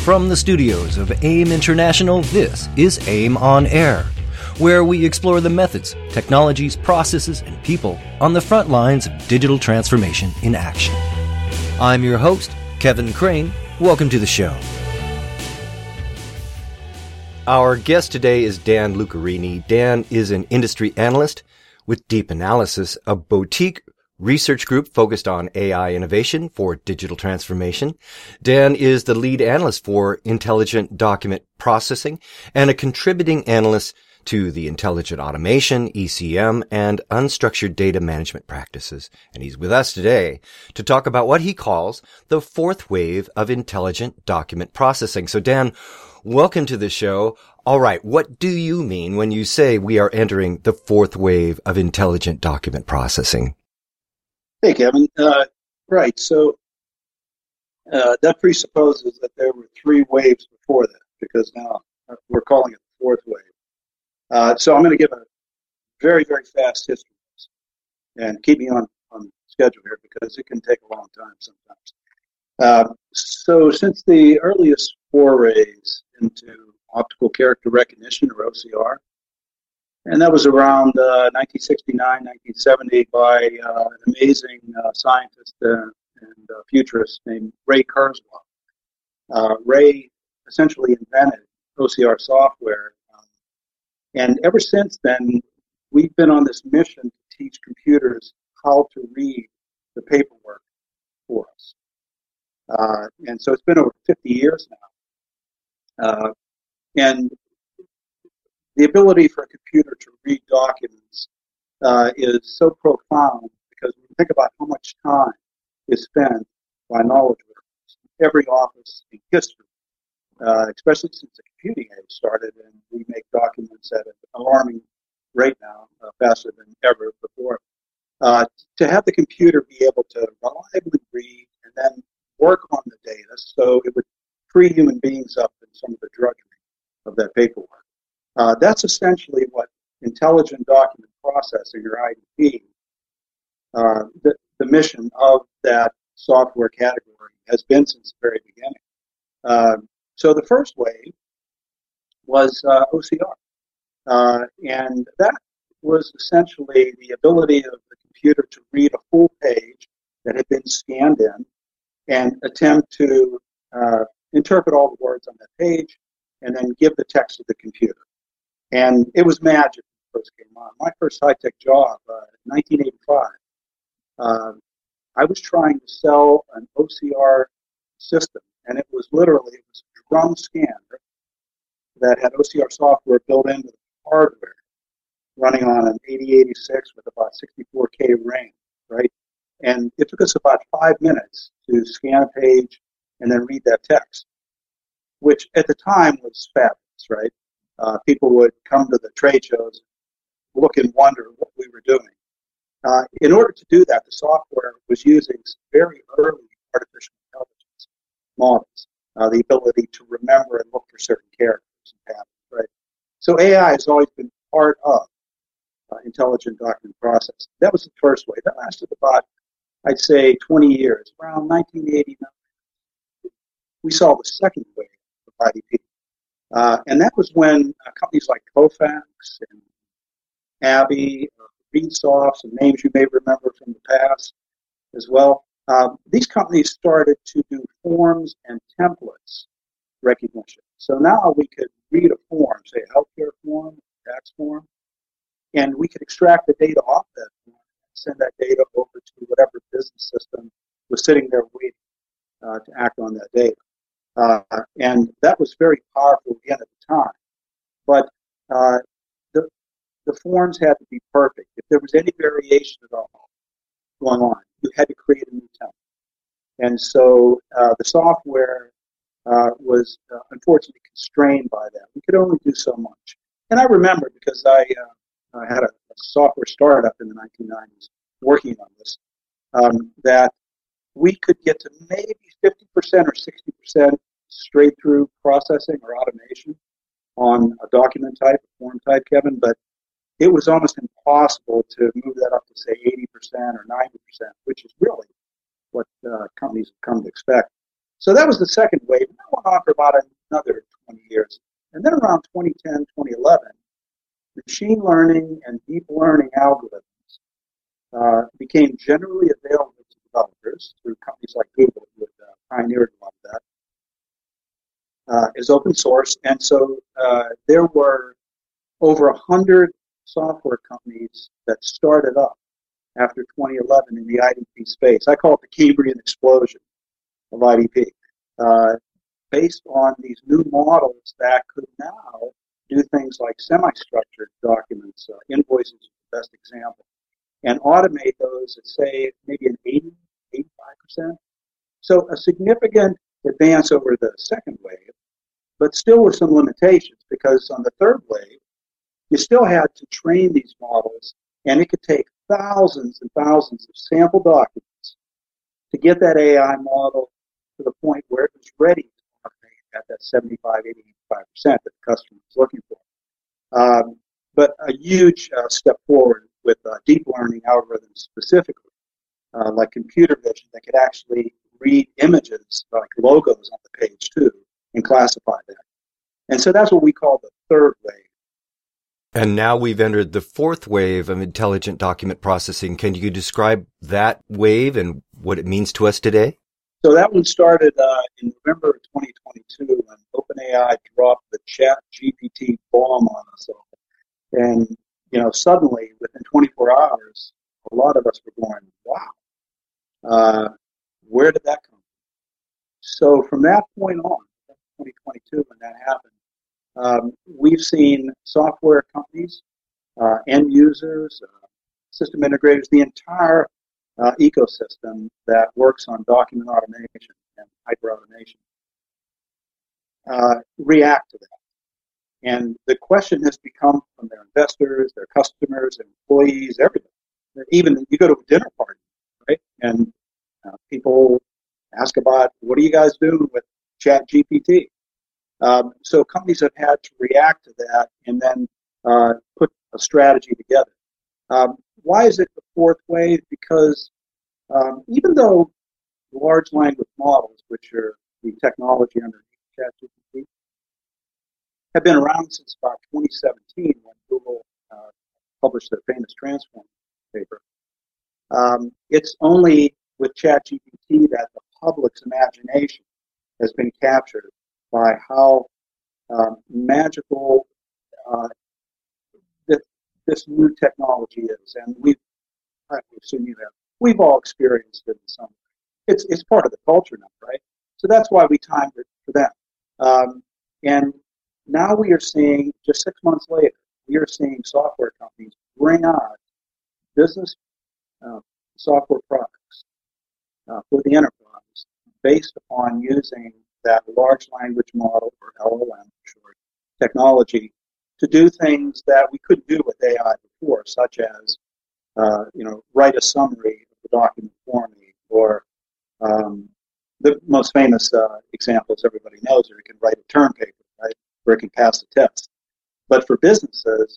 From the studios of AIM International, this is AIM on Air, where we explore the methods, technologies, processes, and people on the front lines of digital transformation in action. I'm your host, Kevin Crane. Welcome to the show. Our guest today is Dan Lucarini. Dan is an industry analyst with deep analysis, a boutique research group focused on AI innovation for digital transformation. Dan is the lead analyst for intelligent document processing and a contributing analyst to the intelligent automation, ECM, and unstructured data management practices. And he's with us today to talk about what he calls the fourth wave of intelligent document processing. So Dan, welcome to the show. All right, what do you mean when you say we are entering the fourth wave of intelligent document processing? Hey, Kevin. Right. So that presupposes that there were three waves before that, because now we're calling it the fourth wave. So I'm going to give a very, very fast history and keep me on schedule here because it can take a long time sometimes. So since the earliest forays into optical character recognition, or OCR, and that was around 1969, 1970 by an amazing scientist and futurist named Ray Kurzweil. Ray essentially invented OCR software. And ever since then, we've been on this mission to teach computers how to read the paperwork for us. And so it's been over 50 years now. And the ability for a computer to read documents is so profound because when you think about how much time is spent by knowledge workers in every office in history, especially since the computing age started, and we make documents at an alarming rate now, faster than ever before. To have the computer be able to reliably read and then work on the data so it would free human beings up in some of the drudgery of that paperwork. That's essentially what intelligent document processing, or IDP, the mission of that software category has been since the very beginning. So the first wave was OCR, and that was essentially the ability of the computer to read a full page that had been scanned in and attempt to interpret all the words on that page and then give the text to the computer. And it was magic when it first came on. My first high-tech job, in 1985, I was trying to sell an OCR system, and it was a drum scanner that had OCR software built into the hardware, running on an 8086 with about 64K RAM, right? And it took us about 5 minutes to scan a page and then read that text, which at the time was fabulous, right? People would come to the trade shows, look and wonder what we were doing. In order to do that, the software was using some very early artificial intelligence models, the ability to remember and look for certain characters and patterns, right? So AI has always been part of intelligent document processing. That was the first wave. That lasted about, I'd say, 20 years. Around 1989, we saw the second wave of IDP. And that was when companies like Kofax and Abby, Readsoft, some names you may remember from the past as well, these companies started to do forms and templates recognition. So now we could read a form, say a healthcare form, a tax form, and we could extract the data off that form and send that data over to whatever business system was sitting there waiting to act on that data. And that was very powerful again at the time. But the forms had to be perfect. If there was any variation at all going on, you had to create a new template. And so the software was unfortunately constrained by that. We could only do so much. And I remember, because I had a software startup in the 1990s working on this, that we could get to maybe 50% or 60% straight through processing or automation on a document type, a form type, Kevin, but it was almost impossible to move that up to, say, 80% or 90%, which is really what companies have come to expect. So that was the second wave. Now went on for about another 20 years. And then around 2010, 2011, machine learning and deep learning algorithms became generally available to developers through companies like Google, who had pioneered a lot of that, is open source. And so there were over 100 software companies that started up after 2011 in the IDP space. I call it the Cambrian explosion of IDP, based on these new models that could now do things like semi-structured documents. Invoices is the best example, and automate those at, say, maybe an 80, 85%. So a significant advance over the second wave, but still with some limitations, because on the third wave, you still had to train these models, and it could take thousands and thousands of sample documents to get that AI model to the point where it was ready to automate at that 75, 80, 85% that the customer was looking for. But a huge step forward with deep learning algorithms specifically, like computer vision, that could actually read images like logos on the page too and classify that. And so that's what we call the third wave. And now we've entered the fourth wave of intelligent document processing. Can you describe that wave and what it means to us today? So that one started in November of 2022 when OpenAI dropped the ChatGPT bomb on us all. And, suddenly, within 24 hours, a lot of us were going, wow, where did that come from? So from that point on, 2022, when that happened, we've seen software companies, end users, system integrators, the entire ecosystem that works on document automation and hyper-automation react to that. And the question has become from their investors, their customers, their employees, everybody. Even you go to a dinner party, right? And people ask about, what are you guys doing with ChatGPT? So companies have had to react to that and then put a strategy together. Why is it the fourth wave? Because even though large language models, which are the technology underneath ChatGPT, have been around since about 2017 when Google published their famous Transform paper, it's only with ChatGPT that the public's imagination has been captured by how magical this new technology is. And I assume you have, we've all experienced it in some way. It's part of the culture now, right? So that's why we timed it for them. And now we are seeing, just 6 months later, we are seeing software companies bring out business software products for the enterprise based upon using that large language model, or LLM short, technology, to do things that we couldn't do with AI before, such as write a summary of the document for me, or the most famous examples everybody knows are it can write a term paper, right, where it can pass a test. But for businesses,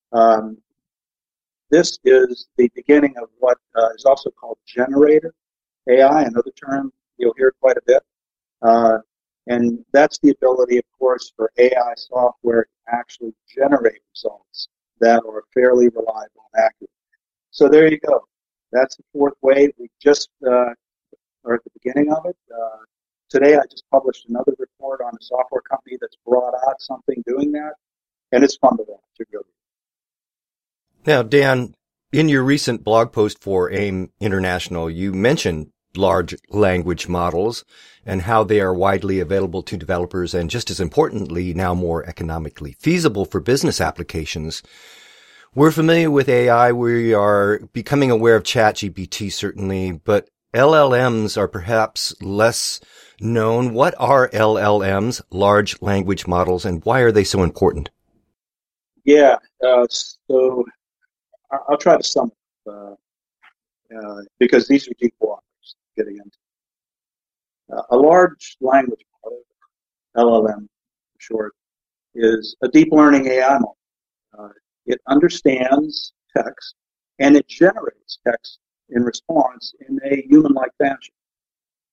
this is the beginning of what is also called generative AI, another term you'll hear quite a bit. And that's the ability, of course, for AI software to actually generate results that are fairly reliable and accurate. So there you go. That's the fourth wave. We just are at the beginning of it. Today I just published another report on a software company that's brought out something doing that, and it's fun to watch. It really is. Now, Dan, in your recent blog post for AIM International, you mentioned large language models and how they are widely available to developers and, just as importantly, now more economically feasible for business applications. We're familiar with AI. We are becoming aware of ChatGPT, certainly, but LLMs are perhaps less known. What are LLMs, large language models, and why are they so important? Yeah, so I'll try to sum it up, because these are deep waters getting into. A large language model, LLM for short, is a deep learning AI model. It understands text, and it generates text in response in a human-like fashion.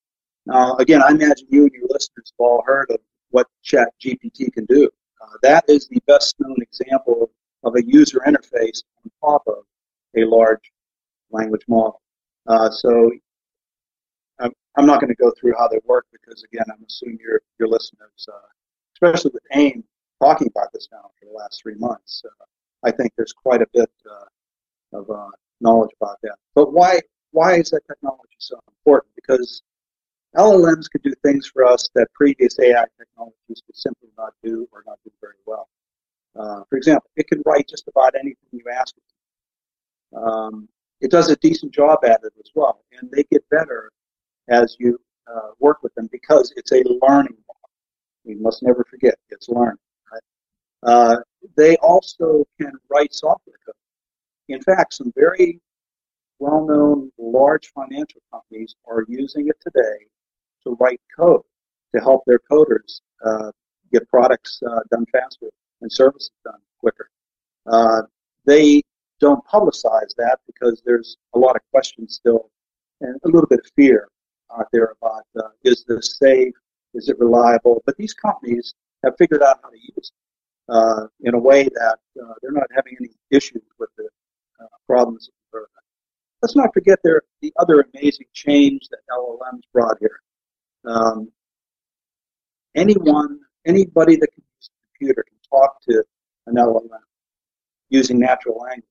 Now, again, I imagine you and your listeners have all heard of what ChatGPT can do. That is the best known example of a user interface on top of a large language model. So I'm not going to go through how they work because, again, I'm assuming your listeners, especially with AIM talking about this now for the last 3 months, I think there's quite a bit of knowledge about that. But why is that technology so important? Because LLMs could do things for us that previous AI technologies could simply not do or not do very well. For example, it can write just about anything you ask it to. It does a decent job at it as well, and they get better as you work with them because it's a learning model. We must never forget it's learning. Right? They also can write software code. In fact, some very well-known large financial companies are using it today to write code to help their coders get products done faster and services done quicker. They don't publicize that because there's a lot of questions still and a little bit of fear out there about is this safe, is it reliable? But these companies have figured out how to use it in a way that they're not having any issues with the problems of the earth. Let's not forget the other amazing change that LLMs brought here. Anybody that can use a computer can talk to an LLM using natural language.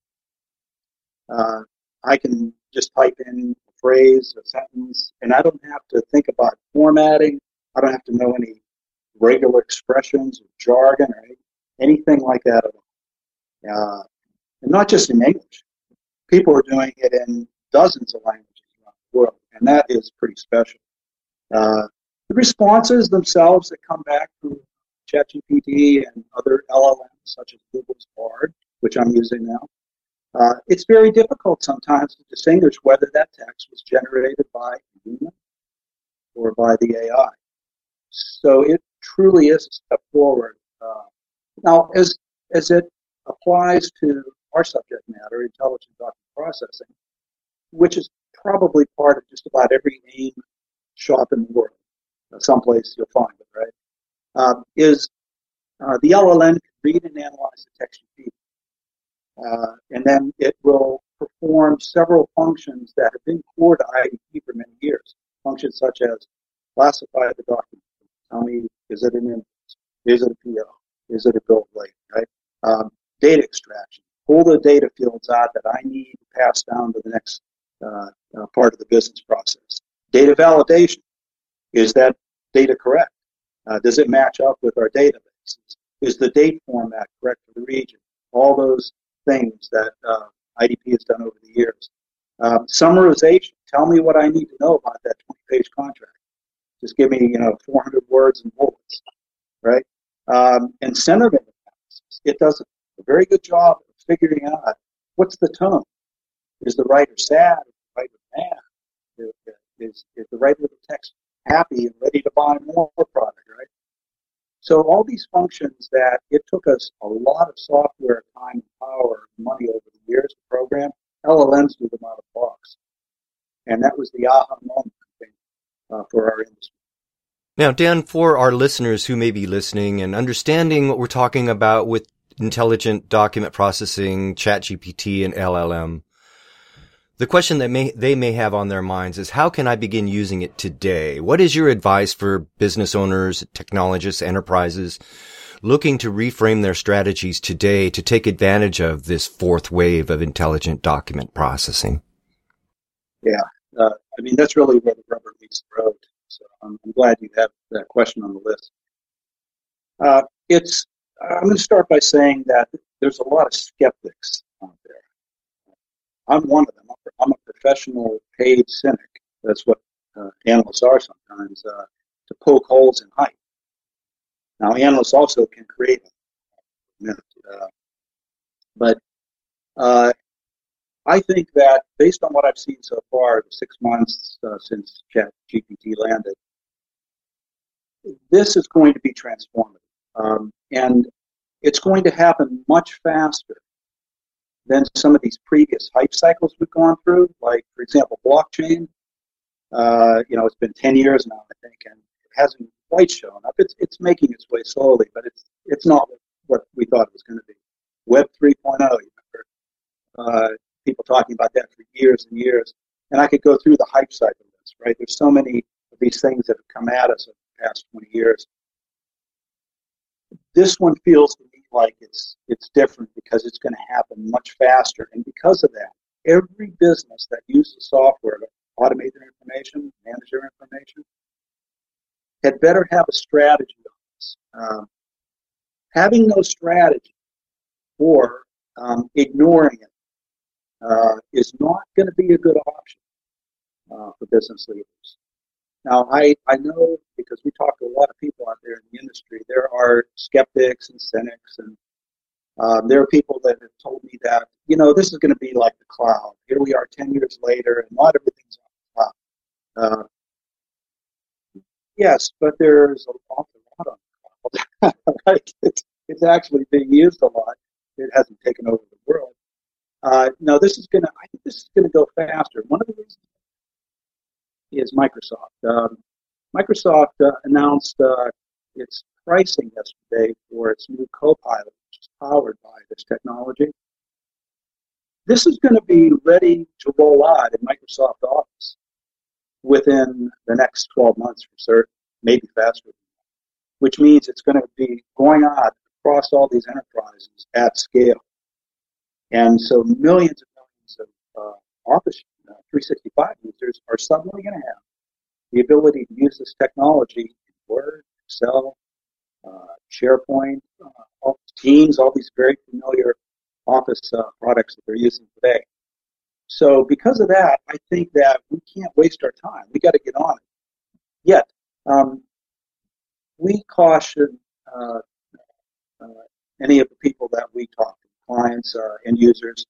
I can just type in a phrase, a sentence, and I don't have to think about formatting. I don't have to know any regular expressions or jargon or anything like that at all. And not just in English. People are doing it in dozens of languages around the world, and that is pretty special. The responses themselves that come back from ChatGPT and other LLMs, such as Google's Bard, which I'm using now, it's very difficult sometimes to distinguish whether that text was generated by a human or by the AI. So it truly is a step forward. Now, as it applies to our subject matter, intelligent document processing, which is probably part of just about every AIM shop in the world, someplace you'll find it, right? The LLM can read and analyze the text you feed. And then it will perform several functions that have been core to IDP for many years. Functions such as classify the document. Tell me, is it an invoice? Is it a PO? Is it a bill of lading, right? Data extraction. Pull the data fields out that I need to pass down to the next part of the business process. Data validation. Is that data correct? Does it match up with our databases? Is the date format correct for the region? All those things that IDP has done over the years. Summarization. Tell me what I need to know about that 20-page contract. Just give me, 400 words and bullets, right? And sentiment analysis. It does a very good job of figuring out what's the tone. Is the writer sad? Is the writer mad? Is the writer of the text happy and ready to buy more product, right? So all these functions that it took us a lot of software, time, power, and money over the years to program, LLMs do them out of the box. And that was the aha moment, I think, for our industry. Now, Dan, for our listeners who may be listening and understanding what we're talking about with intelligent document processing, ChatGPT, and LLM, the question that they may have on their minds is, how can I begin using it today? What is your advice for business owners, technologists, enterprises looking to reframe their strategies today to take advantage of this fourth wave of intelligent document processing? Yeah, that's really where the rubber meets the road. So I'm glad you have that question on the list. I'm going to start by saying that there's a lot of skeptics out there. I'm one of them. I'm a professional paid cynic. That's what analysts are sometimes, to poke holes in hype. Now, analysts also can create them. But I think that based on what I've seen so far, the 6 months since ChatGPT landed, this is going to be transformative. And it's going to happen much faster than some of these previous hype cycles we've gone through. Like, for example, blockchain. It's been 10 years now, I think, and it hasn't quite shown up. It's making its way slowly, but it's not what we thought it was going to be. Web 3.0, you remember people talking about that for years and years. And I could go through the hype cycle of this, right? There's so many of these things that have come at us in the past 20 years. This one feels to me like it's different because it's going to happen much faster. And because of that, every business that uses software to automate their information, manage their information, had better have a strategy on this. Having no strategy or ignoring it is not going to be a good option for business leaders. Now, I know, because we talk to a lot of people out there in the industry, there are skeptics and cynics, and there are people that have told me that, this is going to be like the cloud. Here we are 10 years later, and not everything's on the cloud. Yes, but there's an awful lot on the cloud. Right? It's actually being used a lot. It hasn't taken over the world. No, I think this is going to go faster. One of the reasons is Microsoft. Microsoft announced its pricing yesterday for its new Copilot, which is powered by this technology. This is going to be ready to roll out in Microsoft Office within the next 12 months for certain, maybe faster than that, which means it's going to be going on across all these enterprises at scale. And so millions and millions of Office 365 users are suddenly going to have the ability to use this technology in Word, Excel, SharePoint, Teams, all these very familiar Office products that they're using today. So because of that, I think that we can't waste our time. We got to get on it. Yet, we caution any of the people that we talk to, clients and users,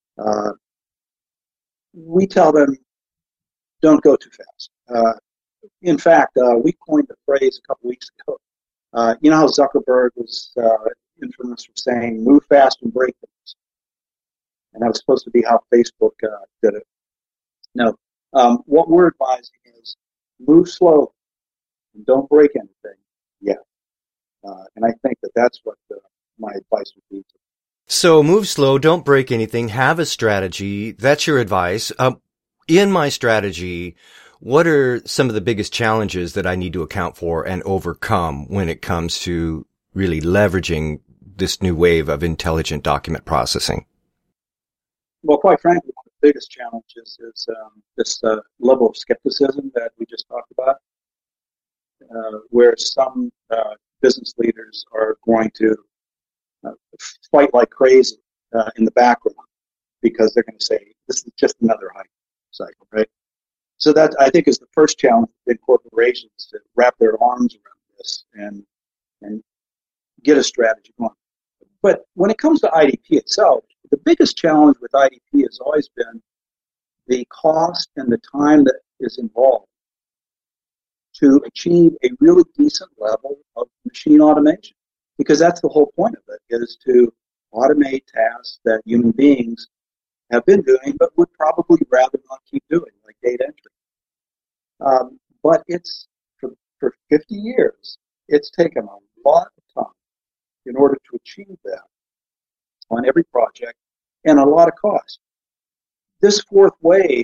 we tell them, don't go too fast. In fact, we coined the phrase a couple weeks ago. You know how Zuckerberg was infamous for saying, move fast and break things. And that was supposed to be how Facebook did it. No. What we're advising is move slowly and don't break anything yet. And I think that that's what my advice would be. So move slow, don't break anything, have a strategy. That's your advice. In my strategy, what are some of the biggest challenges that I need to account for and overcome when it comes to really leveraging this new wave of intelligent document processing? Well, quite frankly, one of the biggest challenges is this level of skepticism that we just talked about, where some business leaders are going to fight like crazy in the background because they're going to say, this is just another hype cycle, right? So that, I think, is the first challenge for big corporations, to wrap their arms around this and get a strategy going. But when it comes to IDP itself, the biggest challenge with IDP has always been the cost and the time that is involved to achieve a really decent level of machine automation. Because that's the whole point of it, is to automate tasks that human beings have been doing but would probably rather not keep doing, like data entry. But it's, for 50 years, it's taken a lot of time in order to achieve that on every project, and a lot of cost. This fourth wave,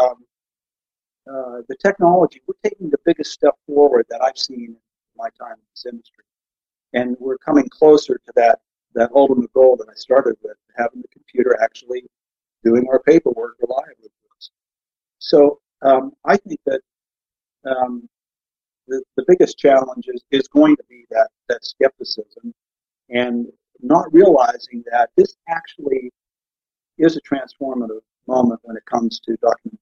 the technology, we're taking the biggest step forward that I've seen in my time in this industry. And we're coming closer to that ultimate goal that I started with, having the computer actually doing our paperwork reliably for us. So I think that the biggest challenge is going to be that skepticism and not realizing that this actually is a transformative moment when it comes to document.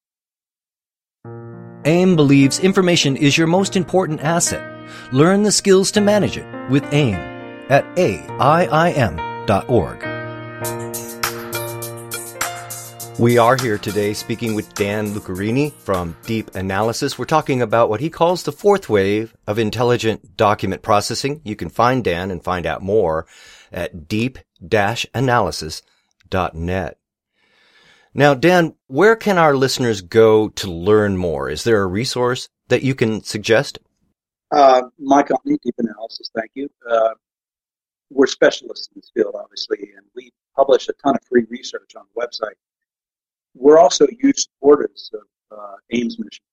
AIM believes information is your most important asset. Learn the skills to manage it with AIM at aiim.org. We are here today speaking with Dan Lucarini from Deep Analysis. We're talking about what he calls the fourth wave of intelligent document processing. You can find Dan and find out more at deep-analysis.net. Now, Dan, where can our listeners go to learn more? Is there a resource that you can suggest? My company, Deep Analysis, thank you. We're specialists in this field, obviously, and we publish a ton of free research on the website. We're also huge supporters of AIM's mission.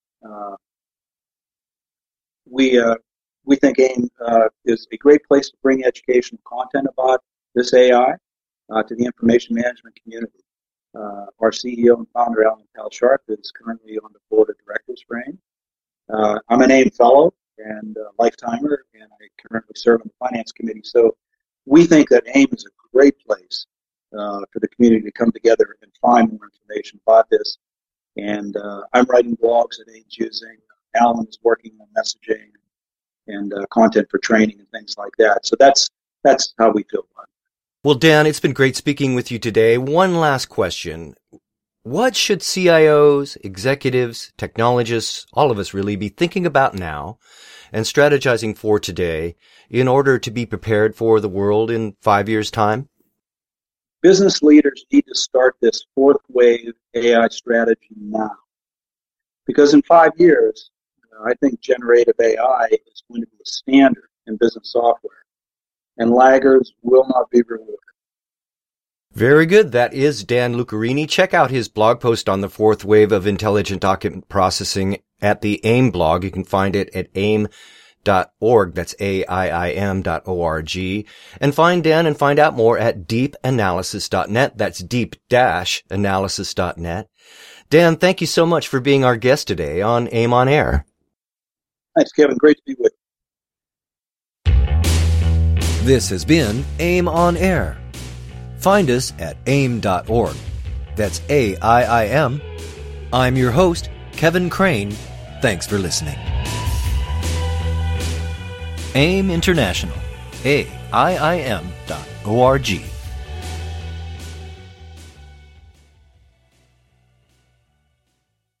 We think AIM is a great place to bring educational content about this AI to the information management community. Our CEO and founder, Alan Tal-Sharp, is currently on the board of directors for AIM. I'm an AIM fellow and lifetimer, and I currently serve on the finance committee. So we think that AIM is a great place for the community to come together and find more information about this. And I'm writing blogs that AIM's using. Alan is working on messaging and content for training and things like that. So that's how we feel about it. Well, Dan, it's been great speaking with you today. One last question. What should CIOs, executives, technologists, all of us really be thinking about now and strategizing for today in order to be prepared for the world in 5 years' time? Business leaders need to start this fourth wave AI strategy now. Because in 5 years, I think generative AI is going to be a standard in business software, and laggards will not be rewarded. Very good. That is Dan Lucarini. Check out his blog post on the fourth wave of intelligent document processing at the AIM blog. You can find it at aim.org. That's AIIM.org. And find Dan and find out more at deepanalysis.net. That's deep-analysis.net. Dan, thank you so much for being our guest today on AIM on Air. Thanks, Kevin. Great to be with you. This has been AIM on Air. Find us at aim.org. That's AIIM. I'm your host, Kevin Crane. Thanks for listening. AIM International, AIIM.org.